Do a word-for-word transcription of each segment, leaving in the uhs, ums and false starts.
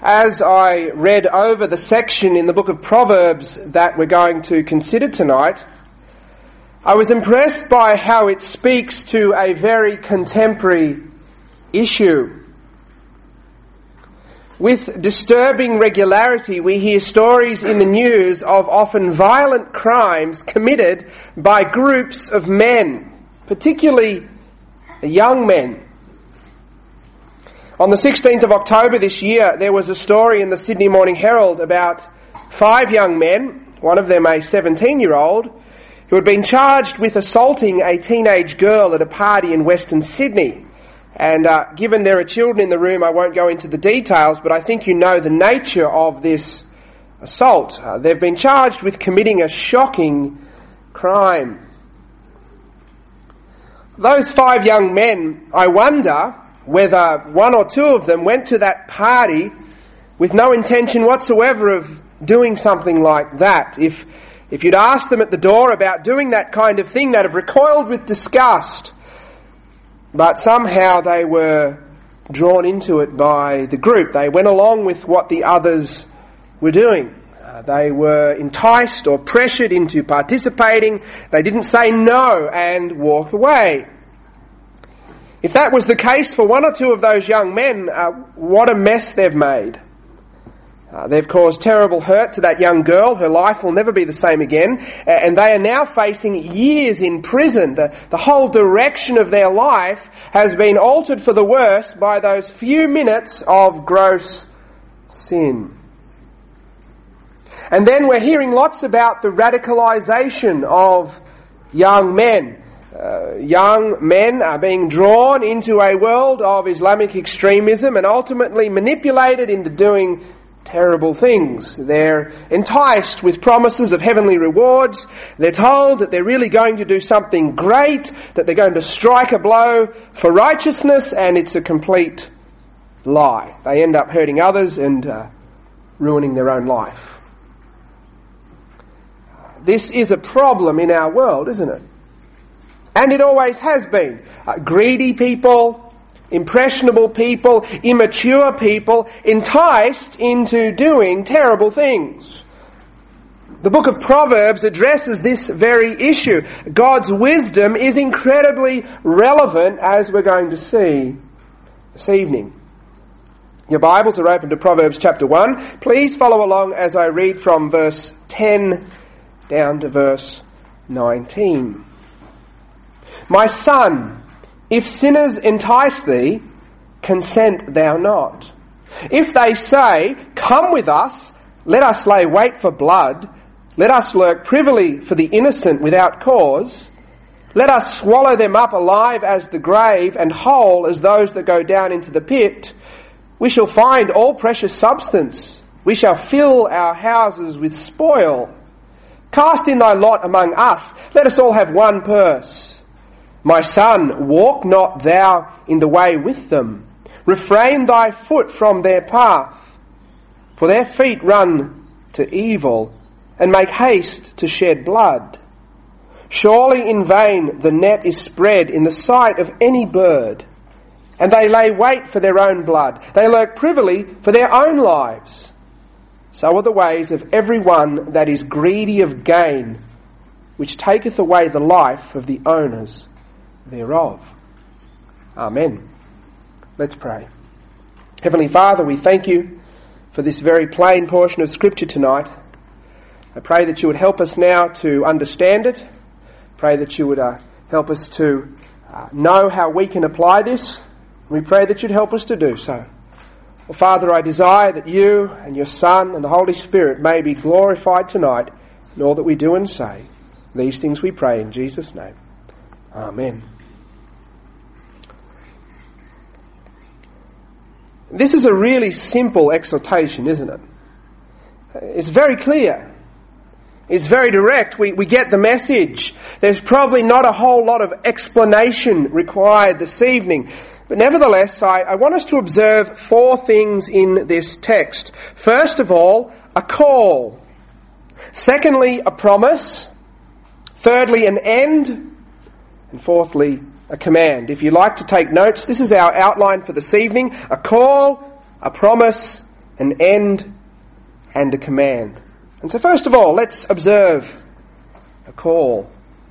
As I read over the section in the book of Proverbs that we're going to consider tonight, I was impressed by how it speaks to a very contemporary issue. With disturbing regularity, we hear stories in the news of often violent crimes committed by groups of men, particularly young men. On the sixteenth of October this year, there was a story in the Sydney Morning Herald about five young men, one of them a seventeen-year-old, who had been charged with assaulting a teenage girl at a party in Western Sydney. And uh, given there are children in the room, I won't go into the details, but I think you know the nature of this assault. Uh, they've been charged with committing a shocking crime. Those five young men, I wonder whether one or two of them went to that party with no intention whatsoever of doing something like that. If if you'd asked them at the door about doing that kind of thing, they'd have recoiled with disgust. But somehow they were drawn into it by the group. They went along with what the others were doing. Uh, they were enticed or pressured into participating. They didn't say no and walk away. If that was the case for one or two of those young men, uh, what a mess they've made. Uh, they've caused terrible hurt to that young girl. Her life will never be the same again. Uh, and they are now facing years in prison. The, the whole direction of their life has been altered for the worse by those few minutes of gross sin. And then we're hearing lots about the radicalisation of young men. Uh, young men are being drawn into a world of Islamic extremism and ultimately manipulated into doing terrible things. They're enticed with promises of heavenly rewards. They're told that they're really going to do something great, that they're going to strike a blow for righteousness, and it's a complete lie. They end up hurting others and uh, ruining their own life. This is a problem in our world, isn't it? And it always has been. Uh, greedy people, impressionable people, immature people, enticed into doing terrible things. The book of Proverbs addresses this very issue. God's wisdom is incredibly relevant, as we're going to see this evening. Your Bibles are open to Proverbs chapter one. Please follow along as I read from verse ten down to verse nineteen. My son, if sinners entice thee, consent thou not. If they say, come with us, let us lay wait for blood, let us lurk privily for the innocent without cause, let us swallow them up alive as the grave and whole as those that go down into the pit, we shall find all precious substance, we shall fill our houses with spoil. Cast in thy lot among us, let us all have one purse. My son, walk not thou in the way with them. Refrain thy foot from their path. For their feet run to evil, and make haste to shed blood. Surely in vain the net is spread in the sight of any bird, and they lay wait for their own blood. They lurk privily for their own lives. So are the ways of every one that is greedy of gain, which taketh away the life of the owners thereof. Amen. Let's pray. Heavenly Father, we thank you for this very plain portion of Scripture tonight. I pray that you would help us now to understand it. Pray that you would uh, help us to uh, know how we can apply this. We pray that you'd help us to do so. Well, Father, I desire that you and your Son and the Holy Spirit may be glorified tonight in all that we do and say. These things we pray in Jesus' name. Amen. This is a really simple exhortation, isn't it? It's very clear. It's very direct. We, we get the message. There's probably not a whole lot of explanation required this evening. But nevertheless, I, I want us to observe four things in this text. First of all, a call. Secondly, a promise. Thirdly, an end. And fourthly, a command. If you like to take notes, this is our outline for this evening. A call, a promise, an end and a command. And so first of all, let's observe a call.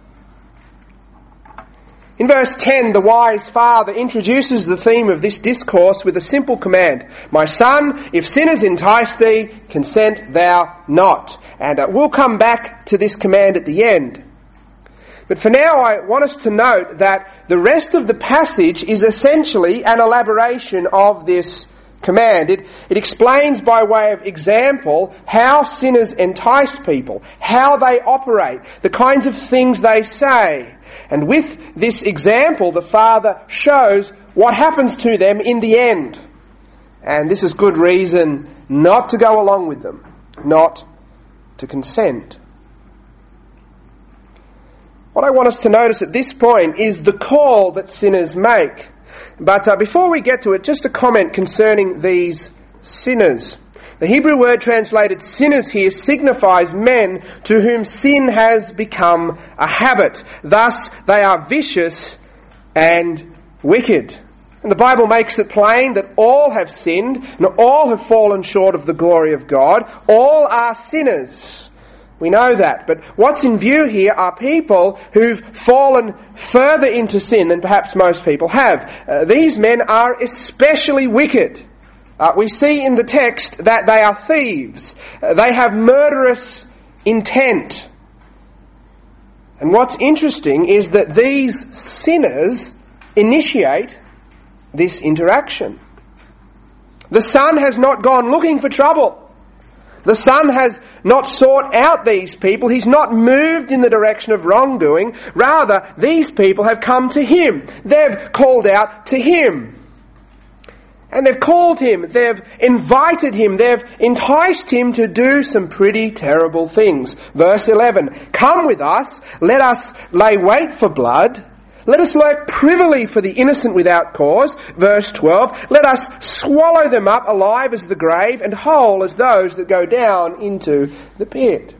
In verse ten, the wise father introduces the theme of this discourse with a simple command. My son, if sinners entice thee, consent thou not. And uh, we'll come back to this command at the end. But for now, I want us to note that the rest of the passage is essentially an elaboration of this command. It, it explains by way of example how sinners entice people, how they operate, the kinds of things they say. And with this example, the Father shows what happens to them in the end. And this is good reason not to go along with them, not to consent. What I want us to notice at this point is the call that sinners make. But uh, before we get to it, just a comment concerning these sinners. The Hebrew word translated sinners here signifies men to whom sin has become a habit. Thus, they are vicious and wicked. And the Bible makes it plain that all have sinned and all have fallen short of the glory of God. All are sinners. We know that. But what's in view here are people who've fallen further into sin than perhaps most people have. Uh, these men are especially wicked. Uh, we see in the text that they are thieves. Uh, they have murderous intent. And what's interesting is that these sinners initiate this interaction. The Son has not gone looking for trouble. The Son has not sought out these people. He's not moved in the direction of wrongdoing. Rather, these people have come to Him. They've called out to Him. And they've called Him. They've invited Him. They've enticed Him to do some pretty terrible things. Verse eleven, come with us, let us lay wait for blood. Let us lurk privily for the innocent without cause. Verse twelve, let us swallow them up alive as the grave and whole as those that go down into the pit.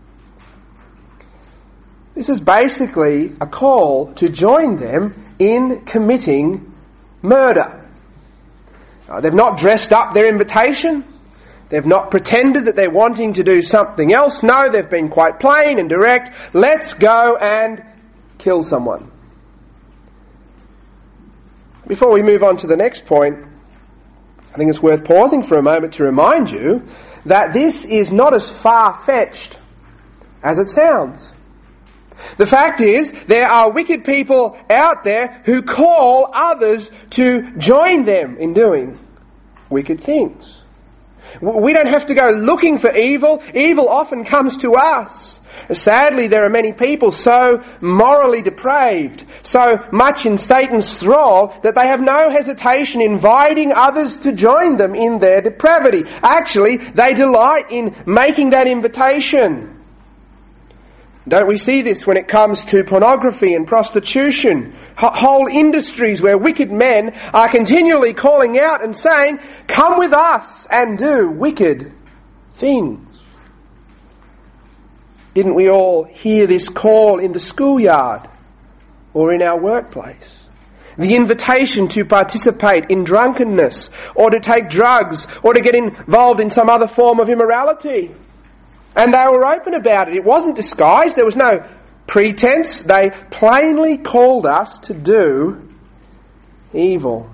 This is basically a call to join them in committing murder. Uh, they've not dressed up their invitation. They've not pretended that they're wanting to do something else. No, they've been quite plain and direct. Let's go and kill someone. Before we move on to the next point, I think it's worth pausing for a moment to remind you that this is not as far-fetched as it sounds. The fact is, there are wicked people out there who call others to join them in doing wicked things. We don't have to go looking for evil. Evil often comes to us. Sadly, there are many people so morally depraved, so much in Satan's thrall, that they have no hesitation inviting others to join them in their depravity. Actually, they delight in making that invitation. Don't we see this when it comes to pornography and prostitution? Whole industries where wicked men are continually calling out and saying, come with us and do wicked things. Didn't we all hear this call in the schoolyard or in our workplace? The invitation to participate in drunkenness or to take drugs or to get involved in some other form of immorality. And they were open about it. It wasn't disguised. There was no pretense. They plainly called us to do evil.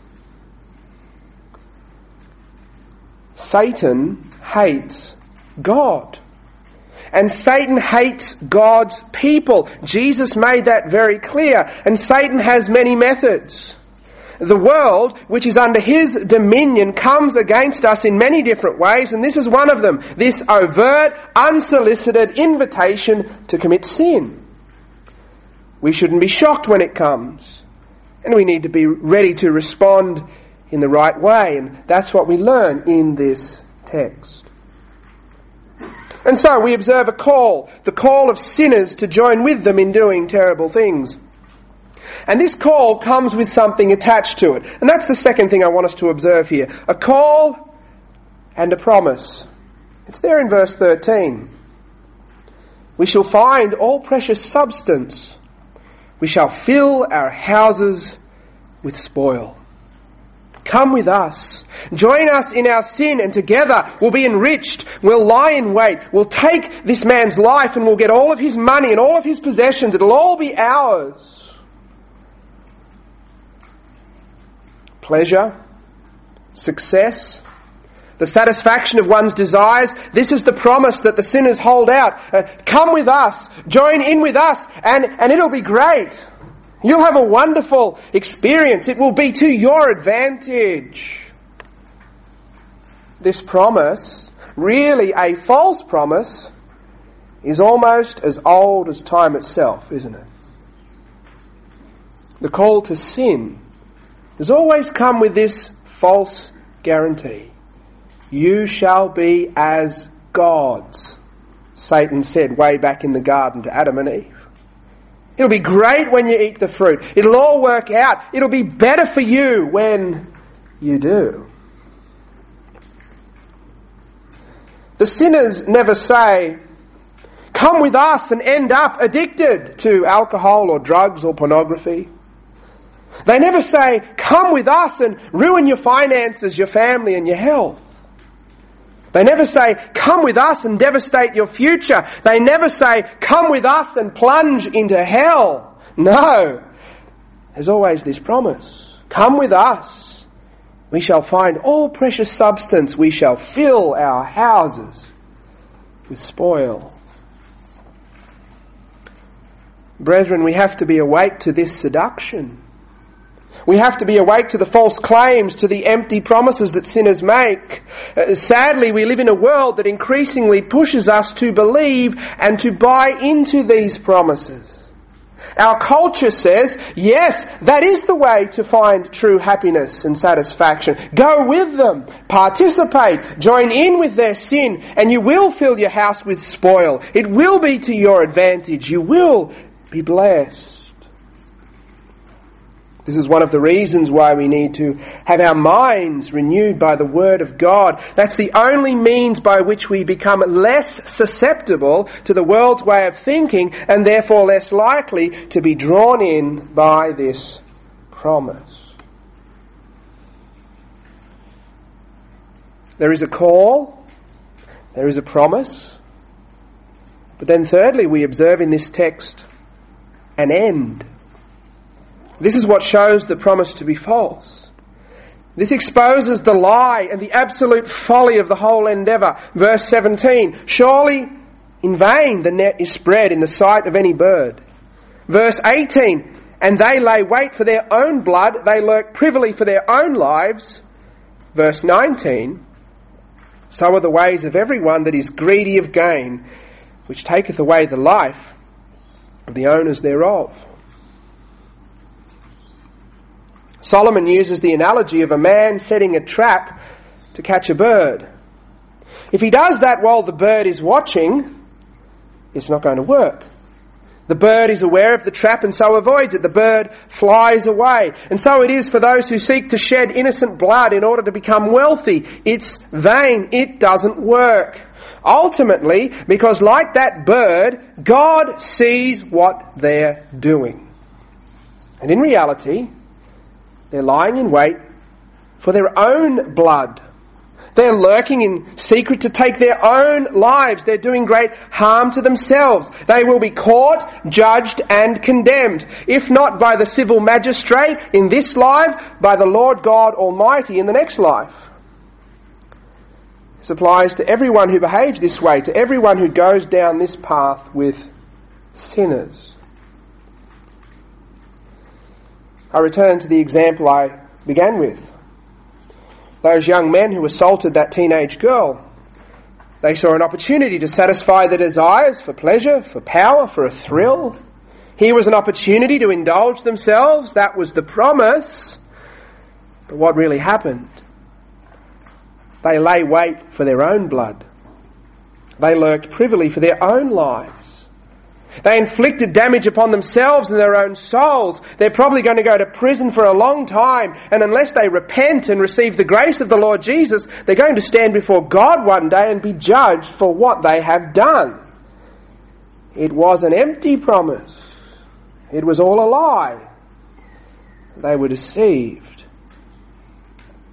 Satan hates God. And Satan hates God's people. Jesus made that very clear. And Satan has many methods. The world, which is under his dominion, comes against us in many different ways, and this is one of them. This overt, unsolicited invitation to commit sin. We shouldn't be shocked when it comes. And we need to be ready to respond in the right way. And that's what we learn in this text. And so we observe a call, the call of sinners to join with them in doing terrible things. And this call comes with something attached to it. And that's the second thing I want us to observe here. A call and a promise. It's there in verse thirteen. We shall find all precious substance. We shall fill our houses with spoil. Come with us. Join us in our sin, and together we'll be enriched. We'll lie in wait. We'll take this man's life and we'll get all of his money and all of his possessions. It'll all be ours. Pleasure, success, the satisfaction of one's desires. This is the promise that the sinners hold out. Uh, come with us, join in with us, and, and it'll be great. You'll have a wonderful experience. It will be to your advantage. This promise, really a false promise, is almost as old as time itself, isn't it? The call to sin has always come with this false guarantee. You shall be as gods, Satan said way back in the garden to Adam and Eve. It'll be great when you eat the fruit. It'll all work out. It'll be better for you when you do. The sinners never say, come with us and end up addicted to alcohol or drugs or pornography. They never say, come with us and ruin your finances, your family and your health. They never say, come with us and devastate your future. They never say, come with us and plunge into hell. No. There's always this promise. Come with us. We shall find all precious substance. We shall fill our houses with spoil. Brethren, we have to be awake to this seduction. We have to be awake to the false claims, to the empty promises that sinners make. Uh, sadly, we live in a world that increasingly pushes us to believe and to buy into these promises. Our culture says, yes, that is the way to find true happiness and satisfaction. Go with them, participate, join in with their sin, and you will fill your house with spoil. It will be to your advantage. You will be blessed. This is one of the reasons why we need to have our minds renewed by the Word of God. That's the only means by which we become less susceptible to the world's way of thinking and therefore less likely to be drawn in by this promise. There is a call, there is a promise, but then thirdly we observe in this text an end. This is what shows the promise to be false. This exposes the lie and the absolute folly of the whole endeavour. Verse seventeen, surely in vain the net is spread in the sight of any bird. Verse eighteen, and they lay wait for their own blood, they lurk privily for their own lives. Verse nineteen, so are the ways of everyone that is greedy of gain, which taketh away the life of the owners thereof. Solomon uses the analogy of a man setting a trap to catch a bird. If he does that while the bird is watching, it's not going to work. The bird is aware of the trap and so avoids it. The bird flies away. And so it is for those who seek to shed innocent blood in order to become wealthy. It's vain. It doesn't work. Ultimately, because like that bird, God sees what they're doing. And in reality, they're lying in wait for their own blood. They're lurking in secret to take their own lives. They're doing great harm to themselves. They will be caught, judged and condemned. If not by the civil magistrate in this life, by the Lord God Almighty in the next life. This applies to everyone who behaves this way, to everyone who goes down this path with sinners. I return to the example I began with. Those young men who assaulted that teenage girl, they saw an opportunity to satisfy their desires for pleasure, for power, for a thrill. Here was an opportunity to indulge themselves. That was the promise. But what really happened? They lay wait for their own blood. They lurked privily for their own lives. They inflicted damage upon themselves and their own souls. They're probably going to go to prison for a long time, and unless they repent and receive the grace of the Lord Jesus, they're going to stand before God one day and be judged for what they have done. It was an empty promise. It was all a lie. They were deceived.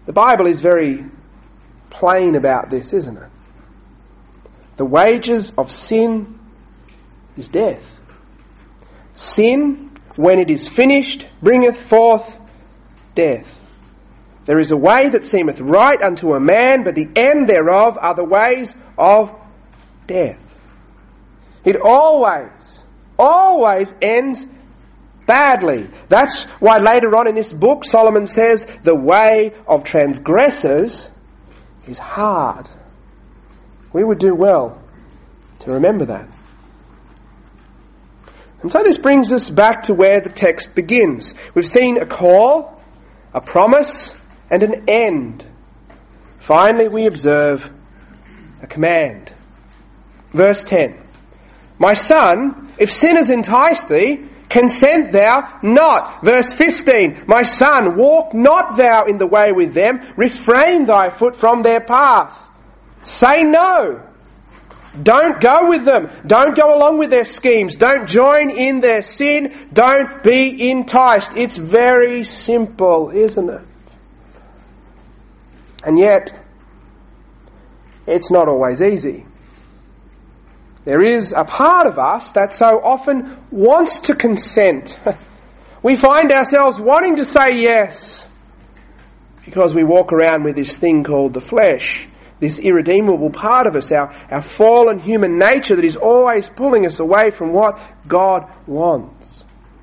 The Bible is very plain about this, isn't it? The wages of sin is death. Sin, when it is finished, bringeth forth death. There is a way that seemeth right unto a man, but the end thereof are the ways of death. It always, always ends badly. That's why later on in this book Solomon says the way of transgressors is hard. We would do well to remember that. And so this brings us back to where the text begins. We've seen a call, a promise, and an end. Finally, we observe a command. Verse ten. My son, if sinners entice thee, consent thou not. Verse fifteen. My son, walk not thou in the way with them, refrain thy foot from their path. Say no. Don't go with them. Don't go along with their schemes. Don't join in their sin. Don't be enticed. It's very simple, isn't it? And yet, it's not always easy. There is a part of us that so often wants to consent. We find ourselves wanting to say yes because we walk around with this thing called the flesh, this irredeemable part of us, our, our fallen human nature that is always pulling us away from what God wants.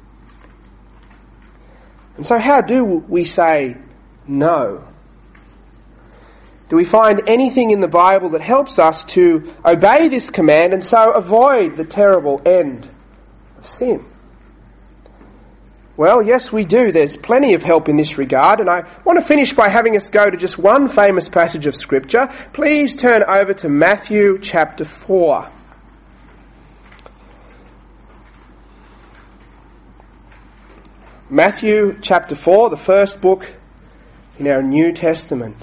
And so how do we say no? Do we find anything in the Bible that helps us to obey this command and so avoid the terrible end of sin? Well, yes, we do. There's plenty of help in this regard, and I want to finish by having us go to just one famous passage of Scripture. Please turn over to Matthew chapter four. Matthew chapter four, the first book in our New Testament.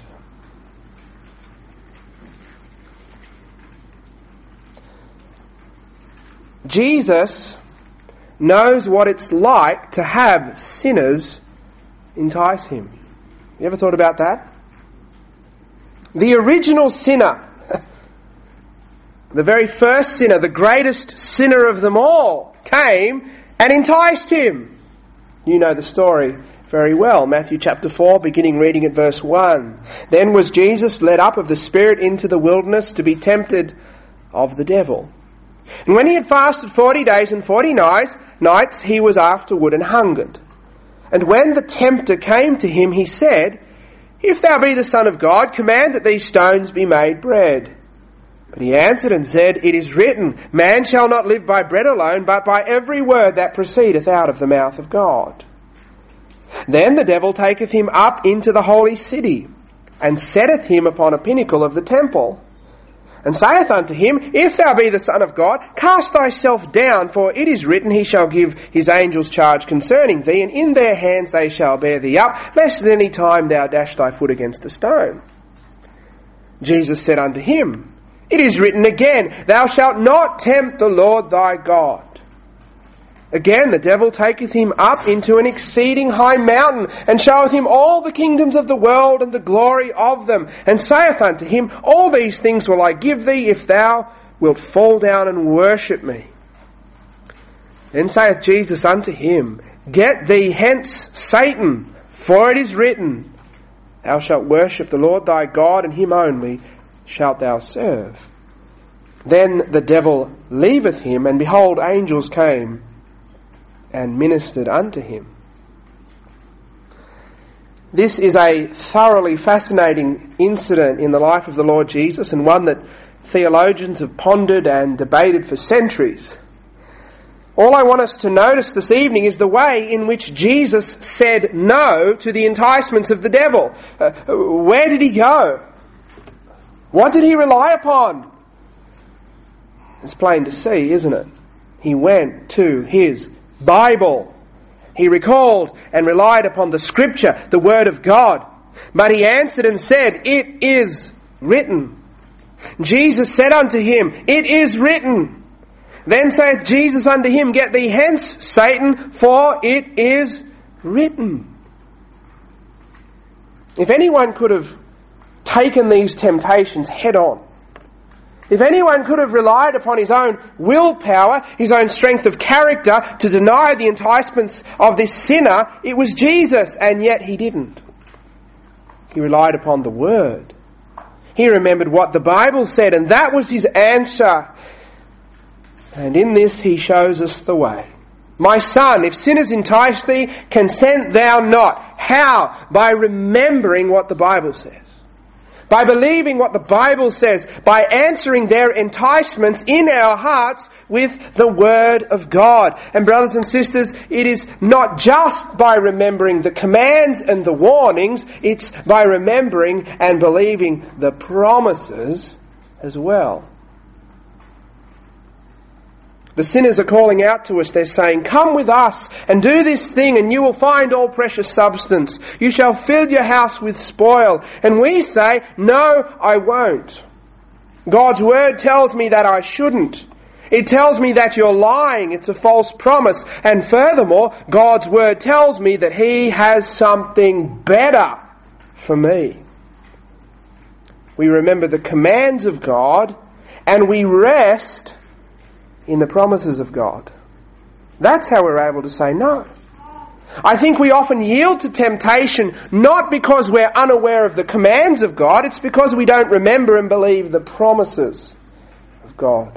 Jesus knows what it's like to have sinners entice him. You ever thought about that? The original sinner, the very first sinner, the greatest sinner of them all, came and enticed him. You know the story very well. Matthew chapter four, beginning reading at verse one. Then was Jesus led up of the Spirit into the wilderness to be tempted of the devil. And when he had fasted forty days and forty nights, he was afterward and hungered. And when the tempter came to him, he said, If thou be the Son of God, command that these stones be made bread. But he answered and said, It is written, Man shall not live by bread alone, but by every word that proceedeth out of the mouth of God. Then the devil taketh him up into the holy city, and setteth him upon a pinnacle of the temple, and saith unto him, If thou be the Son of God, cast thyself down, for it is written, He shall give his angels charge concerning thee, and in their hands they shall bear thee up, lest at any time thou dash thy foot against a stone. Jesus said unto him, It is written again, Thou shalt not tempt the Lord thy God. Again the devil taketh him up into an exceeding high mountain, and showeth him all the kingdoms of the world and the glory of them, and saith unto him, All these things will I give thee, if thou wilt fall down and worship me. Then saith Jesus unto him, Get thee hence, Satan, for it is written, Thou shalt worship the Lord thy God, and him only shalt thou serve. Then the devil leaveth him, and behold, angels came and ministered unto him. This is a thoroughly fascinating incident in the life of the Lord Jesus, and one that theologians have pondered and debated for centuries. All I want us to notice this evening is the way in which Jesus said no to the enticements of the devil. Uh, where did he go? What did he rely upon? It's plain to see, isn't it? He went to his Bible. He recalled and relied upon the Scripture, the Word of God. But he answered and said, It is written. Jesus said unto him, It is written. Then saith Jesus unto him, Get thee hence, Satan, for it is written. If anyone could have taken these temptations head on, if anyone could have relied upon his own willpower, his own strength of character to deny the enticements of this sinner, it was Jesus, and yet he didn't. He relied upon the Word. He remembered what the Bible said, and that was his answer. And in this he shows us the way. My son, if sinners entice thee, consent thou not. How? By remembering what the Bible says. By believing what the Bible says. By answering their enticements in our hearts with the Word of God. And brothers and sisters, it is not just by remembering the commands and the warnings, it's by remembering and believing the promises as well. The sinners are calling out to us. They're saying, come with us and do this thing and you will find all precious substance. You shall fill your house with spoil. And we say, no, I won't. God's word tells me that I shouldn't. It tells me that you're lying. It's a false promise. And furthermore, God's word tells me that He has something better for me. We remember the commands of God and we rest in the promises of God. That's how we're able to say no. I think we often yield to temptation not because we're unaware of the commands of God, it's because we don't remember and believe the promises of God.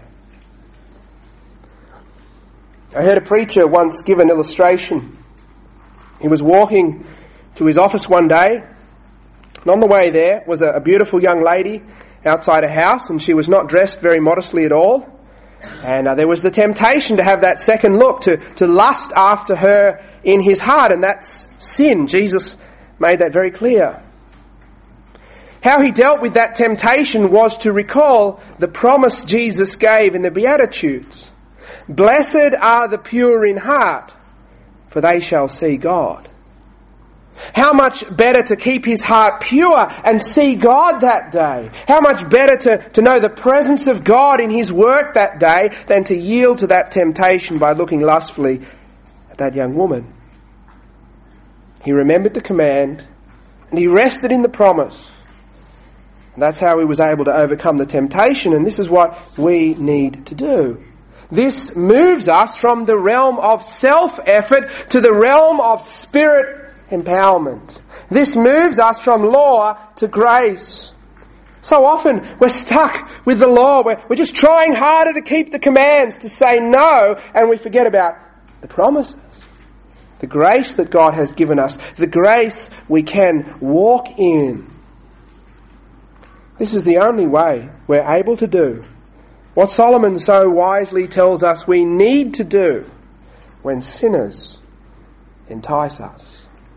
I heard a preacher once give an illustration. He was walking to his office one day, and on the way there was a, a beautiful young lady outside a house, and she was not dressed very modestly at all. And uh, there was the temptation to have that second look, to, to lust after her in his heart, and that's sin. Jesus made that very clear. How he dealt with that temptation was to recall the promise Jesus gave in the Beatitudes. Blessed are the pure in heart, for they shall see God. How much better to keep his heart pure and see God that day. How much better to, to know the presence of God in his work that day than to yield to that temptation by looking lustfully at that young woman. He remembered the command and he rested in the promise. And that's how he was able to overcome the temptation, and this is what we need to do. This moves us from the realm of self-effort to the realm of spirit empowerment. This moves us from law to grace. So often we're stuck with the law. We're, we're just trying harder to keep the commands, to say no, and we forget about the promises. The grace that God has given us. The grace we can walk in. This is the only way we're able to do what Solomon so wisely tells us we need to do when sinners entice us.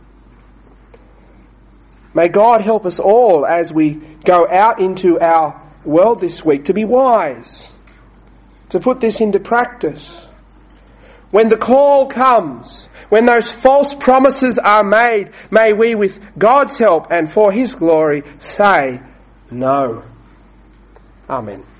May God help us all as we go out into our world this week to be wise, to put this into practice. When the call comes, when those false promises are made, may we, with God's help and for His glory, say no. Amen.